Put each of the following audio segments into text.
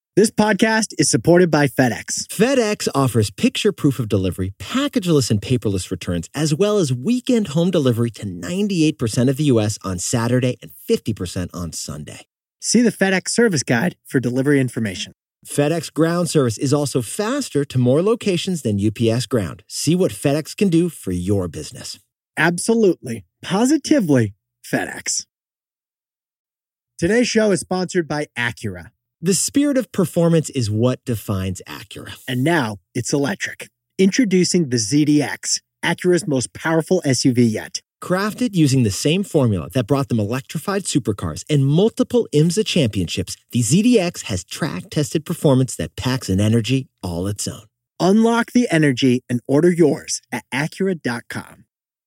This podcast is supported by FedEx. FedEx offers picture proof of delivery, packageless and paperless returns, as well as weekend home delivery to 98% of the U.S. on Saturday and 50% on Sunday. See the FedEx service guide for delivery information. FedEx Ground service is also faster to more locations than UPS Ground. See what FedEx can do for your business. Absolutely, positively FedEx. Today's show is sponsored by Acura. The spirit of performance is what defines Acura. And now it's electric. Introducing the ZDX, Acura's most powerful SUV yet. Crafted using the same formula that brought them electrified supercars and multiple IMSA championships, the ZDX has track-tested performance that packs an energy all its own. Unlock the energy and order yours at Acura.com.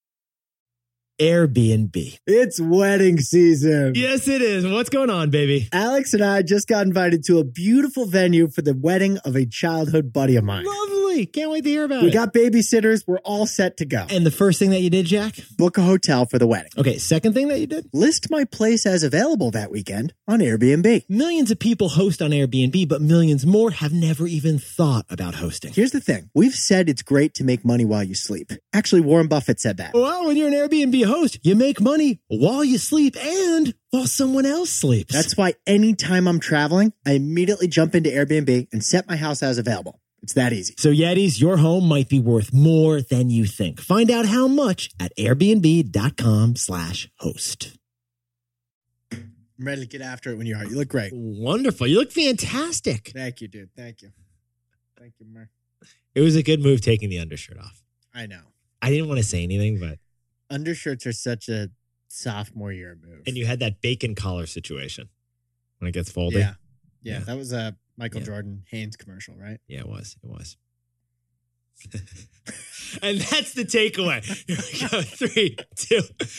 Airbnb. It's wedding season. Yes, it is. What's going on, baby? Alex and I just got invited to a beautiful venue for the wedding of a childhood buddy of mine. Lovely. Can't wait to hear about it. We got babysitters. We're all set to go. And the first thing that you did, Jack? Book a hotel for the wedding. Okay, second thing that you did? List my place as available that weekend on Airbnb. Millions of people host on Airbnb, but millions more have never even thought about hosting. Here's the thing. We've said it's great to make money while you sleep. Actually, Warren Buffett said that. Well, when you're an Airbnb host, you make money while you sleep and while someone else sleeps. That's why anytime I'm traveling, I immediately jump into Airbnb and set my house as available. It's that easy. So Yetis, your home might be worth more than you think. Find out how much at airbnb.com/host. I'm ready to get after it when you are. You look great. Wonderful. You look fantastic. Thank you, dude. Thank you. Thank you, Mark. It was a good move taking the undershirt off. I know. I didn't want to say anything, but... Undershirts are such a sophomore year move. And you had that bacon collar situation when it gets folded. Yeah. That was a Michael Jordan Hanes commercial, right? Yeah, it was. And that's the takeaway. Here we go. 3, 2.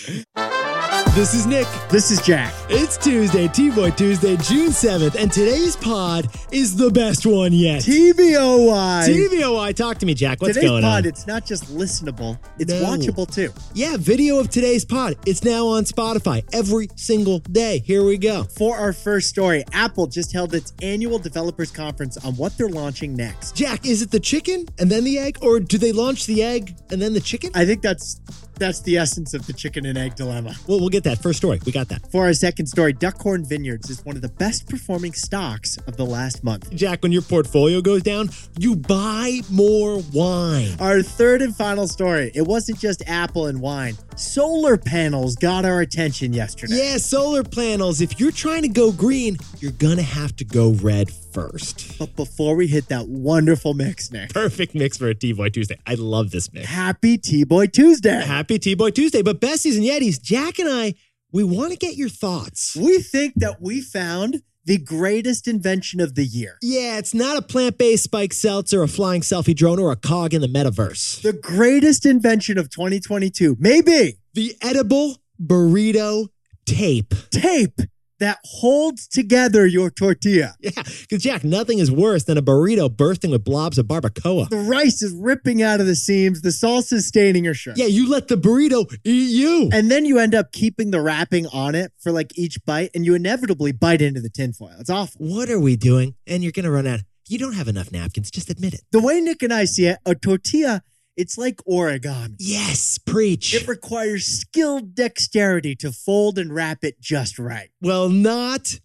This is Nick. This is Jack. It's Tuesday, T-Boy Tuesday, June 7th, and today's pod is the best one yet. TBOY. TBOY. Talk to me, Jack. What's today's going on? Today's pod, it's not just listenable, it's watchable too. Yeah, video of today's pod. It's now on Spotify every single day. Here we go. For our first story, Apple just held its annual developers conference on what they're launching next. Jack, is it the chicken and then the egg, or do they launch the egg and then the chicken? I think that's the essence of the chicken and egg dilemma. Well, we'll get that. First story. We got that. For our second story, Duckhorn Vineyards is one of the best performing stocks of the last month. Jack, when your portfolio goes down, you buy more wine. Our third and final story, it wasn't just Apple and wine. Solar panels got our attention yesterday. Yeah, solar panels. If you're trying to go green, you're going to have to go red first. But before we hit that wonderful mix, Nick. Perfect mix for a T-Boy Tuesday. I love this mix. Happy T-Boy Tuesday. Happy T-Boy Tuesday. But besties and Yetis, Jack and I, we want to get your thoughts. We think that we found the greatest invention of the year. Yeah, it's not a plant-based spiked seltzer, a flying selfie drone, or a cog in the metaverse. The greatest invention of 2022 may be the edible burrito tape. Tape that holds together your tortilla. Yeah, because Jack, nothing is worse than a burrito bursting with blobs of barbacoa. The rice is ripping out of the seams. The salsa is staining your shirt. Yeah, you let the burrito eat you. And then you end up keeping the wrapping on it for like each bite, and you inevitably bite into the tinfoil. It's awful. What are we doing? And you're going to run out. You don't have enough napkins. Just admit it. The way Nick and I see it, a tortilla, it's like origami. Yes, preach. It requires skilled dexterity to fold and wrap it just right. Well, not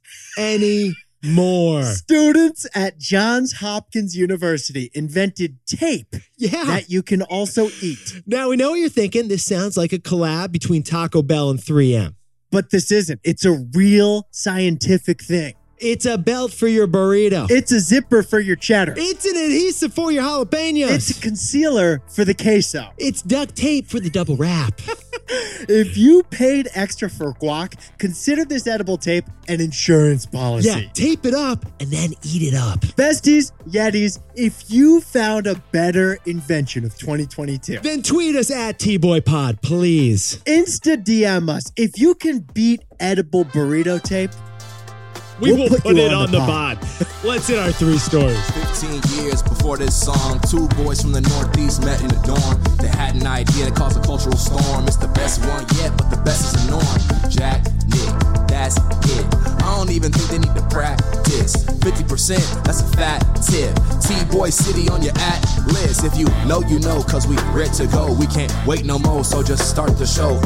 anymore. Students at Johns Hopkins University invented tape that you can also eat. Now, we know what you're thinking. This sounds like a collab between Taco Bell and 3M. But this isn't. It's a real scientific thing. It's a belt for your burrito. It's a zipper for your cheddar. It's an adhesive for your jalapenos. It's a concealer for the queso. It's duct tape for the double wrap. If you paid extra for guac, consider this edible tape an insurance policy. Yeah, tape it up and then eat it up. Besties, Yetis, if you found a better invention of 2022, then tweet us at TBoyPod, please. Insta DM us. If you can beat edible burrito tape, we will put it on the pod. Let's hit our 3 stories. 15 years before this song, 2 boys from the Northeast met in the dorm. They had an idea that caused a cultural storm. It's the best one yet, but the best is the norm. Jack, Nick, that's it. I don't even think they need to practice. 50%, that's a fat tip. T-Boy City on your Atlas. If you know, you know, cause we ready to go. We can't wait no more, so just start the show.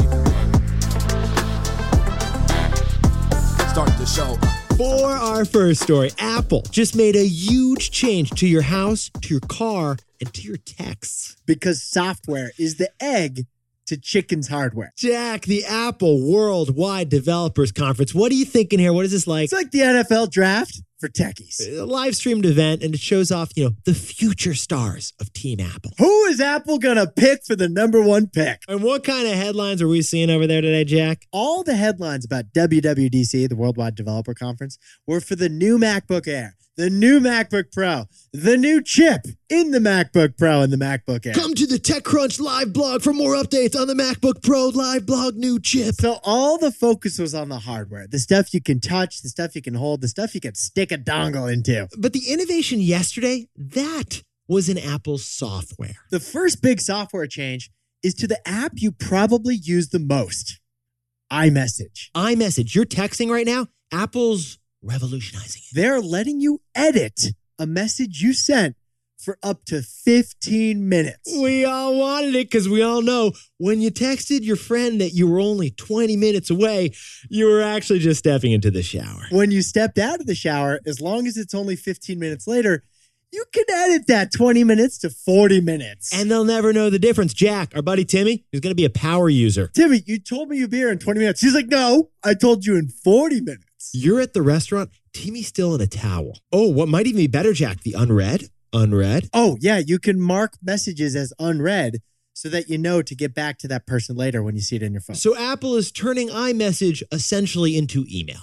Start the show. For our first story, Apple just made a huge change to your house, to your car, and to your texts. Because software is the egg to chicken's hardware. Jack, the Apple Worldwide Developers Conference. What are you thinking here? What is this like? It's like the NFL draft for techies. A live-streamed event, and it shows off, the future stars of Team Apple. Who is Apple going to pick for the number one pick? And what kind of headlines are we seeing over there today, Jack? All the headlines about WWDC, the Worldwide Developer Conference, were for the new MacBook Air, the new MacBook Pro, the new chip in the MacBook Pro and the MacBook Air. Come to the TechCrunch live blog for more updates on the MacBook Pro live blog new chip. So all the focus was on the hardware, the stuff you can touch, the stuff you can hold, the stuff you can stick a dongle into. But the innovation yesterday, that was in Apple's software. The first big software change is to the app you probably use the most, iMessage. iMessage, you're texting right now? Apple's revolutionizing it. They're letting you edit a message you sent for up to 15 minutes. We all wanted it because we all know when you texted your friend that you were only 20 minutes away, you were actually just stepping into the shower. When you stepped out of the shower, as long as it's only 15 minutes later, you can edit that 20 minutes to 40 minutes. And they'll never know the difference. Jack, our buddy Timmy, who's going to be a power user. Timmy, you told me you'd be here in 20 minutes. He's like, no, I told you in 40 minutes. You're at the restaurant, Timmy's still in a towel. Oh, what might even be better, Jack, the unread? Unread? Oh, yeah, you can mark messages as unread so that you know to get back to that person later when you see it in your phone. So Apple is turning iMessage essentially into email.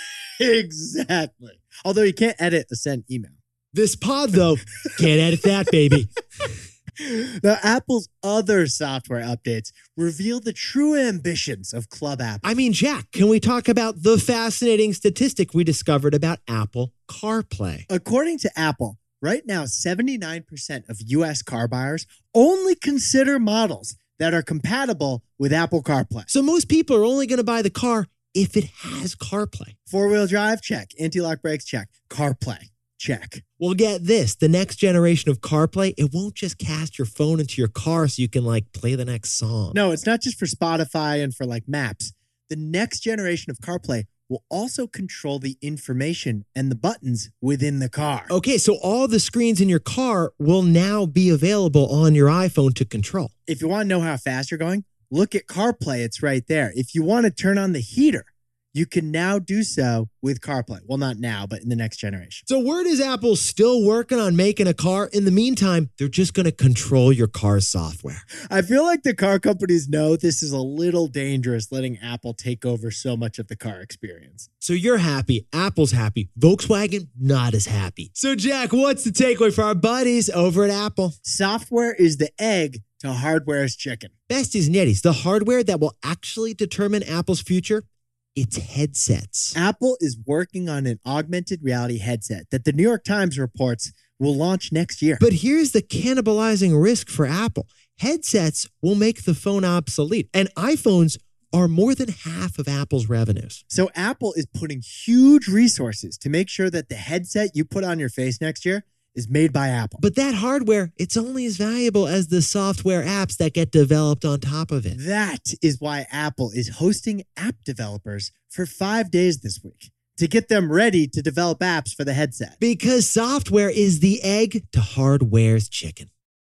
Exactly. Although you can't edit a sent email. This pod, though, can't edit that, baby. Now, Apple's other software updates reveal the true ambitions of Club Apple. I mean, Jack, can we talk about the fascinating statistic we discovered about Apple CarPlay? According to Apple, right now, 79% of U.S. car buyers only consider models that are compatible with Apple CarPlay. So most people are only going to buy the car if it has CarPlay. Four-wheel drive? Check. Anti-lock brakes? Check. CarPlay? Check. Well, get this. The next generation of CarPlay, it won't just cast your phone into your car so you can play the next song. No, it's not just for Spotify and for maps. The next generation of CarPlay will also control the information and the buttons within the car. Okay, so all the screens in your car will now be available on your iPhone to control. If you want to know how fast you're going, look at CarPlay. It's right there. If you want to turn on the heater, you can now do so with CarPlay. Well, not now, but in the next generation. So word is Apple's still working on making a car. In the meantime, they're just going to control your car's software. I feel like the car companies know this is a little dangerous letting Apple take over so much of the car experience. So you're happy. Apple's happy. Volkswagen, not as happy. So Jack, what's the takeaway for our buddies over at Apple? Software is the egg to hardware's chicken. Besties and Yetis, the hardware that will actually determine Apple's future, it's headsets. Apple is working on an augmented reality headset that the New York Times reports will launch next year. But here's the cannibalizing risk for Apple. Headsets will make the phone obsolete, and iPhones are more than half of Apple's revenues. So Apple is putting huge resources to make sure that the headset you put on your face next year is made by Apple. But that hardware, it's only as valuable as the software apps that get developed on top of it. That is why Apple is hosting app developers for 5 days this week to get them ready to develop apps for the headset. Because software is the egg to hardware's chicken.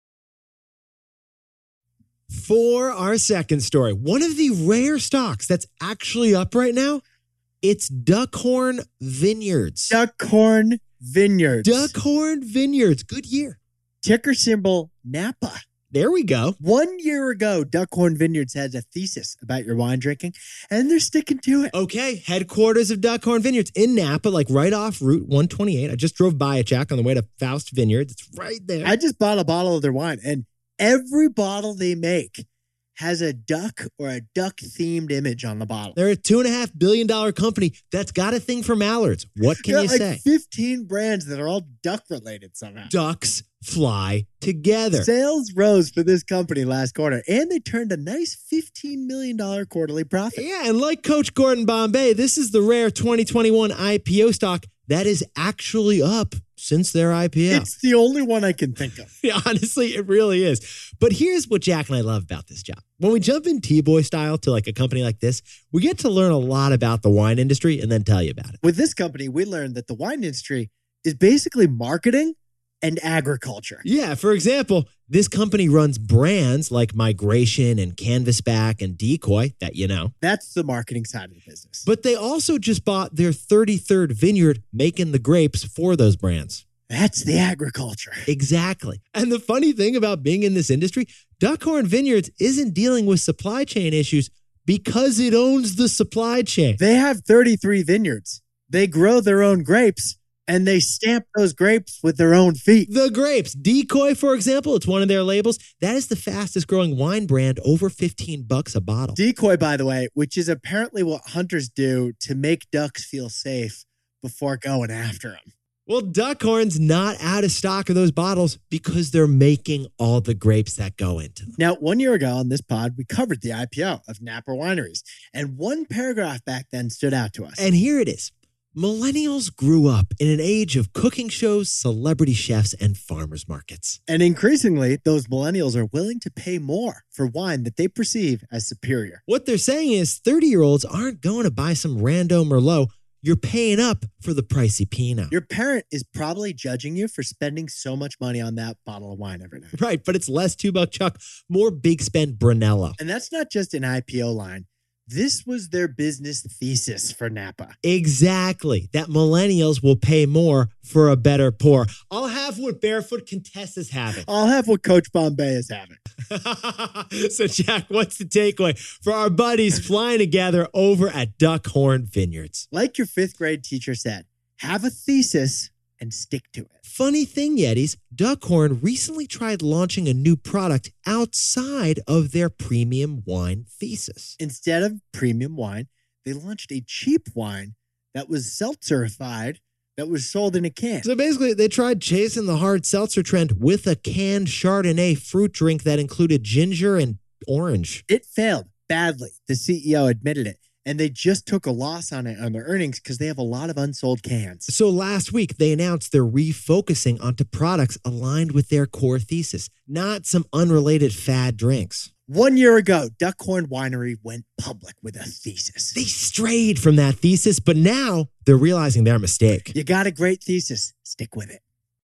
For our second story, one of the rare stocks that's actually up right now, it's Duckhorn Vineyards. Duckhorn Vineyards. Duckhorn Vineyards. Good year. Ticker symbol Napa. There we go. 1 year ago, Duckhorn Vineyards had a thesis about your wine drinking, and they're sticking to it. Okay, headquarters of Duckhorn Vineyards in Napa, right off Route 128. I just drove by it, Jack, on the way to Faust Vineyards. It's right there. I just bought a bottle of their wine, and every bottle they make has a duck or a duck-themed image on the bottle. They're a $2.5 billion company that's got a thing for mallards. What can you say? 15 brands that are all duck-related somehow. Ducks fly together. Sales rose for this company last quarter, and they turned a nice $15 million quarterly profit. Yeah, and like Coach Gordon Bombay, this is the rare 2021 IPO stock that is actually up since their IPO. It's the only one I can think of. Yeah, honestly, it really is. But here's what Jack and I love about this job. When we jump in T-Boy style to like a company like this, we get to learn a lot about the wine industry and then tell you about it. With this company, we learned that the wine industry is basically marketing and agriculture. Yeah, for example, this company runs brands like Migration and Canvasback and Decoy that you know. That's the marketing side of the business. But they also just bought their 33rd vineyard making the grapes for those brands. That's the agriculture. Exactly. And the funny thing about being in this industry, Duckhorn Vineyards isn't dealing with supply chain issues because it owns the supply chain. They have 33 vineyards. They grow their own grapes, and they stamp those grapes with their own feet. The grapes. Decoy, for example, it's one of their labels. That is the fastest growing wine brand, over $15 a bottle. Decoy, by the way, which is apparently what hunters do to make ducks feel safe before going after them. Well, Duckhorn's not out of stock of those bottles because they're making all the grapes that go into them. Now, 1 year ago on this pod, we covered the IPO of Napa Wineries, and one paragraph back then stood out to us. And here it is. Millennials grew up in an age of cooking shows, celebrity chefs, and farmers markets. And increasingly, those millennials are willing to pay more for wine that they perceive as superior. What they're saying is 30-year-olds aren't going to buy some rando Merlot. You're paying up for the pricey Pinot. Your parent is probably judging you for spending so much money on that bottle of wine every night. Right, but it's less $2 Chuck, more big spend Brunello. And that's not just an IPO line. This was their business thesis for Napa. Exactly. That millennials will pay more for a better pour. I'll have what Barefoot Contessa's having. I'll have what Coach Bombay is having. So, Jack, what's the takeaway for our buddies flying together over at Duckhorn Vineyards? Like your fifth grade teacher said, have a thesis and stick to it. Funny thing, Yetis, Duckhorn recently tried launching a new product outside of their premium wine thesis. Instead of premium wine, they launched a cheap wine that was seltzer-ified that was sold in a can. So basically, they tried chasing the hard seltzer trend with a canned Chardonnay fruit drink that included ginger and orange. It failed badly. The CEO admitted it. And they just took a loss on it on their earnings because they have a lot of unsold cans. So last week, they announced they're refocusing onto products aligned with their core thesis, not some unrelated fad drinks. 1 year ago, Duckhorn Winery went public with a thesis. They strayed from that thesis, but now they're realizing their mistake. You got a great thesis. Stick with it.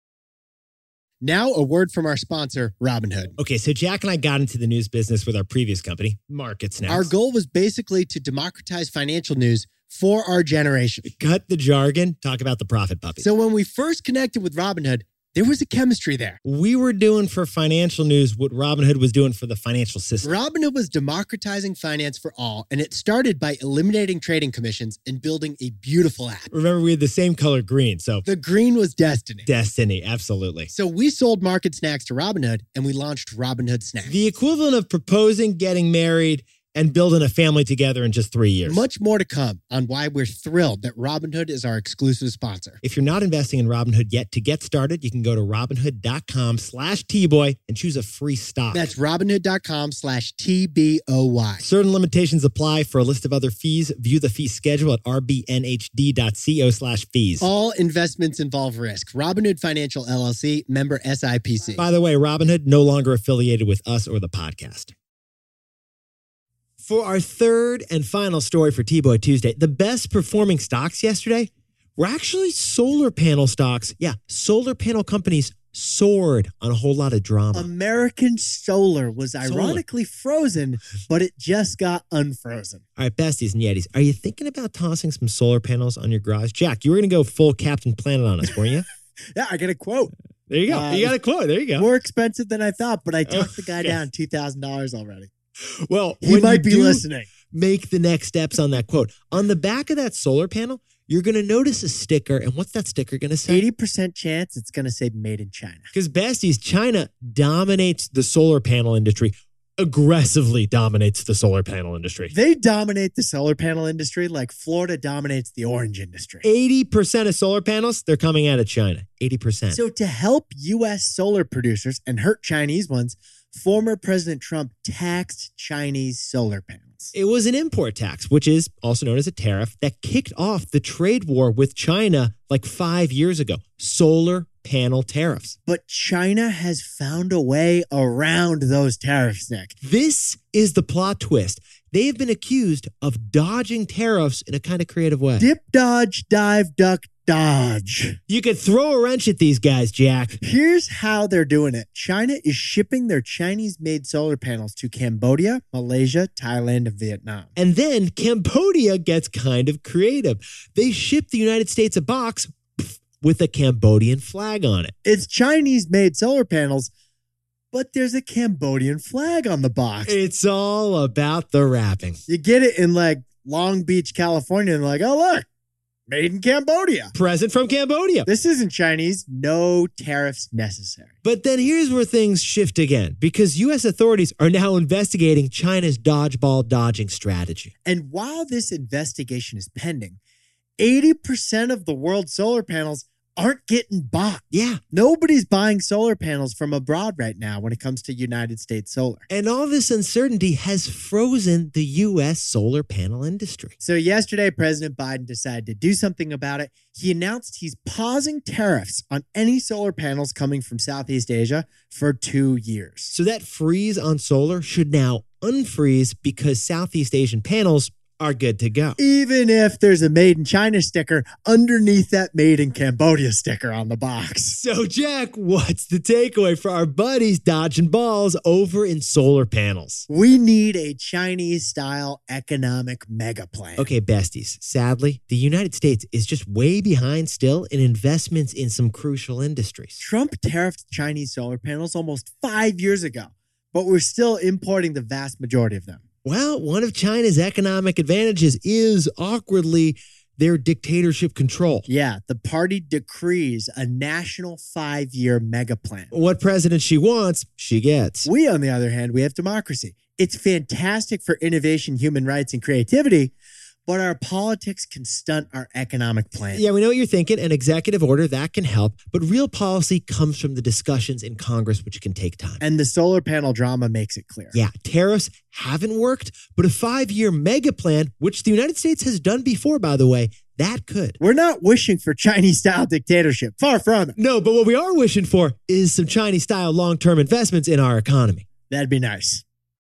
Now, a word from our sponsor, Robinhood. Okay, so Jack and I got into the news business with our previous company, MarketSnacks. Our goal was basically to democratize financial news for our generation. Cut the jargon, talk about the profit puppy. So when we first connected with Robinhood, there was a chemistry there. We were doing for financial news what Robinhood was doing for the financial system. Robinhood was democratizing finance for all, and it started by eliminating trading commissions and building a beautiful app. Remember, we had the same color green, so... The green was destiny. Destiny, absolutely. So we sold MarketSnacks to Robinhood, and we launched Robinhood Snacks. The equivalent of proposing, getting married, and building a family together in just 3 years. Much more to come on why we're thrilled that Robinhood is our exclusive sponsor. If you're not investing in Robinhood yet, to get started, you can go to Robinhood.com/TBoy and choose a free stock. That's Robinhood.com/TBOY. Certain limitations apply. For a list of other fees, view the fee schedule at rbnhd.co/fees. All investments involve risk. Robinhood Financial LLC, member SIPC. By the way, Robinhood no longer affiliated with us or the podcast. For our third and final story for T-Boy Tuesday, the best performing stocks yesterday were actually solar panel stocks. Yeah, solar panel companies soared on a whole lot of drama. American Solar was ironically frozen, but it just got unfrozen. All right, besties and Yetis, are you thinking about tossing some solar panels on your garage? Jack, you were going to go full Captain Planet on us, weren't you? Yeah, I get a quote. There you go. You got a quote. There you go. More expensive than I thought, but I talked the guy down $2,000 already. Well, he might be listening. Make the next steps on that quote. On the back of that solar panel, you're going to notice a sticker. And what's that sticker going to say? 80% chance it's going to say made in China. Because besties, China dominates the solar panel industry aggressively dominates the solar panel industry. They dominate the solar panel industry like Florida dominates the orange industry. 80% of solar panels, they're coming out of China. 80%. So to help U.S. solar producers and hurt Chinese ones, former President Trump taxed Chinese solar panels. It was an import tax, which is also known as a tariff, that kicked off the trade war with China like 5 years ago. Solar panel tariffs. But China has found a way around those tariffs, Nick. This is the plot twist. They have been accused of dodging tariffs in a kind of creative way. Dip, dodge, dive, duck, dodge. You could throw a wrench at these guys, Jack. Here's how they're doing it. China is shipping their Chinese-made solar panels to Cambodia, Malaysia, Thailand, and Vietnam. And then Cambodia gets kind of creative. They ship the United States a box with a Cambodian flag on it. It's Chinese-made solar panels, but there's a Cambodian flag on the box. It's all about the wrapping. You get it in like Long Beach, California, and like, oh, look, made in Cambodia. Present from Cambodia. This isn't Chinese. No tariffs necessary. But then here's where things shift again, because U.S. authorities are now investigating China's dodgeball dodging strategy. And while this investigation is pending, 80% of the world's solar panels aren't getting bought. Yeah. Nobody's buying solar panels from abroad right now when it comes to United States solar. And all this uncertainty has frozen the U.S. solar panel industry. So yesterday, President Biden decided to do something about it. He announced he's pausing tariffs on any solar panels coming from Southeast Asia for 2 years. So that freeze on solar should now unfreeze because Southeast Asian panels are good to go. Even if there's a made in China sticker underneath that made in Cambodia sticker on the box. So, Jack, what's the takeaway for our buddies dodging balls over in solar panels? We need a Chinese-style economic mega plan. Okay, besties, sadly, the United States is just way behind still in investments in some crucial industries. Trump tariffed Chinese solar panels almost 5 years ago, but we're still importing the vast majority of them. Well, one of China's economic advantages is, awkwardly, their dictatorship control. Yeah, the party decrees a national 5-year mega plan. What president she wants, she gets. We, on the other hand, we have democracy. It's fantastic for innovation, human rights, and creativity, but our politics can stunt our economic plan. Yeah, we know what you're thinking. An executive order, that can help. But real policy comes from the discussions in Congress, which can take time. And the solar panel drama makes it clear. Yeah, tariffs haven't worked, but a 5-year mega plan, which the United States has done before, by the way, that could. We're not wishing for Chinese-style dictatorship. Far from it. No, but what we are wishing for is some Chinese-style long-term investments in our economy. That'd be nice.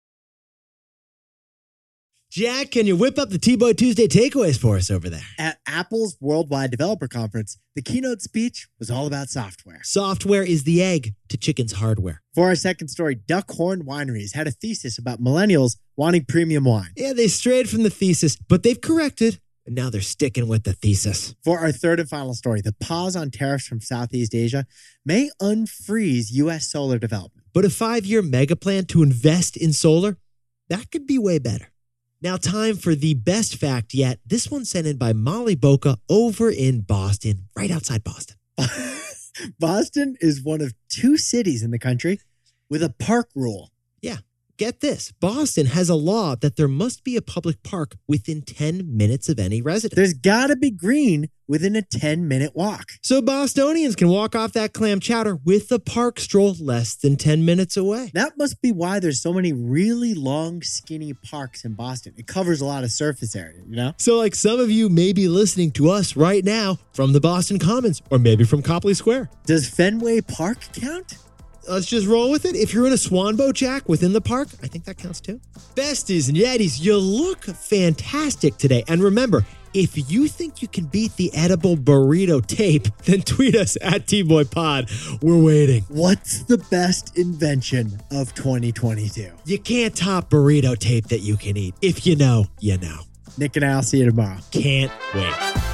Jack, can you whip up the T-Boy Tuesday takeaways for us over there? At Apple's Worldwide Developer Conference, the keynote speech was all about software. Software is the egg to chicken's hardware. For our second story, Duckhorn Wineries had a thesis about millennials wanting premium wine. Yeah, they strayed from the thesis, but they've corrected, and now they're sticking with the thesis. For our third and final story, the pause on tariffs from Southeast Asia may unfreeze U.S. solar development. But a 5-year mega plan to invest in solar, that could be way better. Now, time for the best fact yet. This one's sent in by Molly Boca over in Boston, right outside Boston. Boston is one of 2 cities in the country with a park rule. Yeah, get this. Boston has a law that there must be a public park within 10 minutes of any residence. There's got to be green within a 10-minute walk. So Bostonians can walk off that clam chowder with a park stroll less than 10 minutes away. That must be why there's so many really long, skinny parks in Boston. It covers a lot of surface area, you know? So like some of you may be listening to us right now from the Boston Commons or maybe from Copley Square. Does Fenway Park count? Let's just roll with it. If you're in a swan boat, Jack, within the park, I think that counts too. Besties and Yetis, you look fantastic today. And remember, if you think you can beat the edible burrito tape, then tweet us at TBoyPod. We're waiting. What's the best invention of 2022? You can't top burrito tape that you can eat. If you know, you know. Nick and I'll see you tomorrow. Can't wait.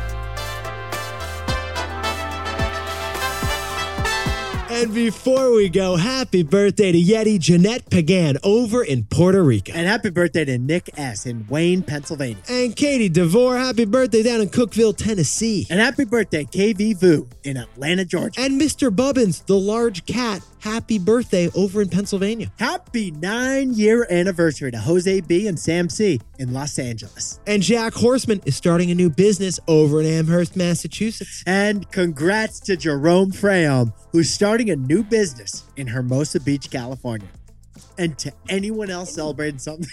And before we go, happy birthday to Yeti Jeanette Pagan over in Puerto Rico. And happy birthday to Nick S. in Wayne, Pennsylvania. And Katie DeVore, happy birthday down in Cookeville, Tennessee. And happy birthday, KV Vu in Atlanta, Georgia. And Mr. Bubbins, the large cat, happy birthday over in Pennsylvania. Happy 9-year anniversary to Jose B and Sam C in Los Angeles. And Jack Horseman is starting a new business over in Amherst, Massachusetts. And congrats to Jerome Freyom, who's starting a new business in Hermosa Beach, California. And to anyone else celebrating something...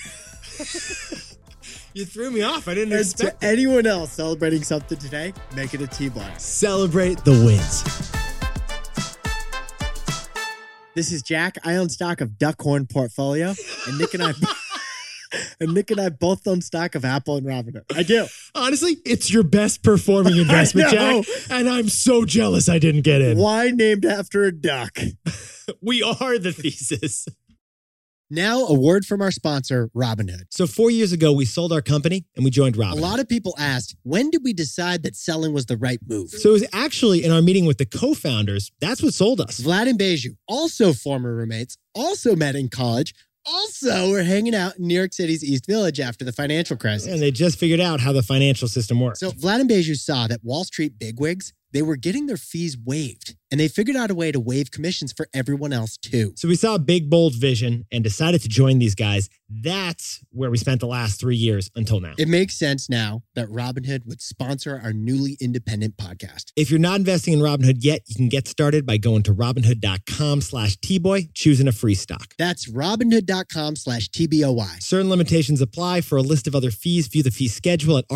You threw me off. I didn't And expect to anyone else celebrating something today, make it a T-bar. Celebrate the wins. This is Jack. I own stock of Duckhorn Portfolio, and Nick and I both own stock of Apple and Robinhood. I do. Honestly, it's your best performing investment, Jack. And I'm so jealous I didn't get in. Why named after a duck? We are the thesis. Now, a word from our sponsor, Robinhood. So 4 years ago, we sold our company and we joined Robinhood. A lot of people asked, when did we decide that selling was the right move? So it was actually in our meeting with the co-founders, that's what sold us. Vlad and Beju, also former roommates, also met in college, also were hanging out in New York City's East Village after the financial crisis. And they just figured out how the financial system works. So Vlad and Beju saw that Wall Street bigwigs, they were getting their fees waived. And they figured out a way to waive commissions for everyone else too. So we saw a big, bold vision and decided to join these guys. That's where we spent the last 3 years until now. It makes sense now that Robinhood would sponsor our newly independent podcast. If you're not investing in Robinhood yet, you can get started by going to Robinhood.com/Tboy, choosing a free stock. That's Robinhood.com/TBOY. Certain limitations apply. For a list of other fees, view the fee schedule at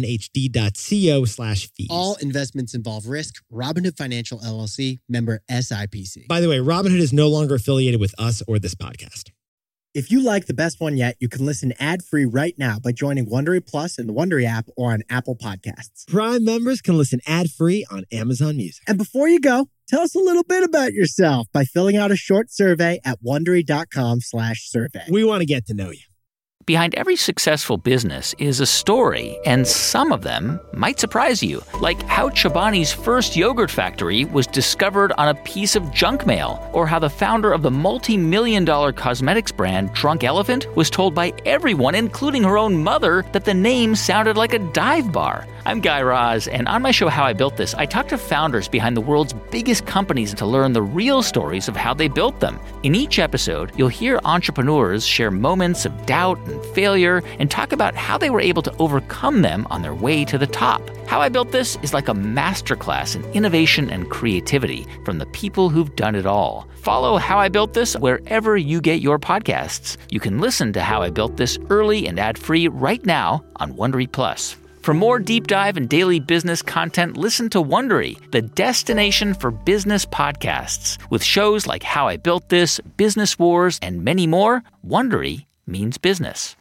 rbnhd.co/fees. All investments involve risk. Robinhood Financial LLC, member SIPC. By the way, Robinhood is no longer affiliated with us or this podcast. If you like the best one yet, you can listen ad-free right now by joining Wondery Plus in the Wondery app or on Apple Podcasts. Prime members can listen ad-free on Amazon Music. And before you go, tell us a little bit about yourself by filling out a short survey at Wondery.com/survey. We want to get to know you. Behind every successful business is a story, and some of them might surprise you, like how Chobani's first yogurt factory was discovered on a piece of junk mail, or how the founder of the multi-million-dollar cosmetics brand Drunk Elephant was told by everyone, including her own mother, that the name sounded like a dive bar. I'm Guy Raz, and on my show How I Built This, I talk to founders behind the world's biggest companies to learn the real stories of how they built them. In each episode, you'll hear entrepreneurs share moments of doubt and failure and talk about how they were able to overcome them on their way to the top. How I Built This is like a masterclass in innovation and creativity from the people who've done it all. Follow How I Built This wherever you get your podcasts. You can listen to How I Built This early and ad-free right now on Wondery Plus. For more deep dive and daily business content, listen to Wondery, the destination for business podcasts. With shows like How I Built This, Business Wars, and many more, Wondery means business.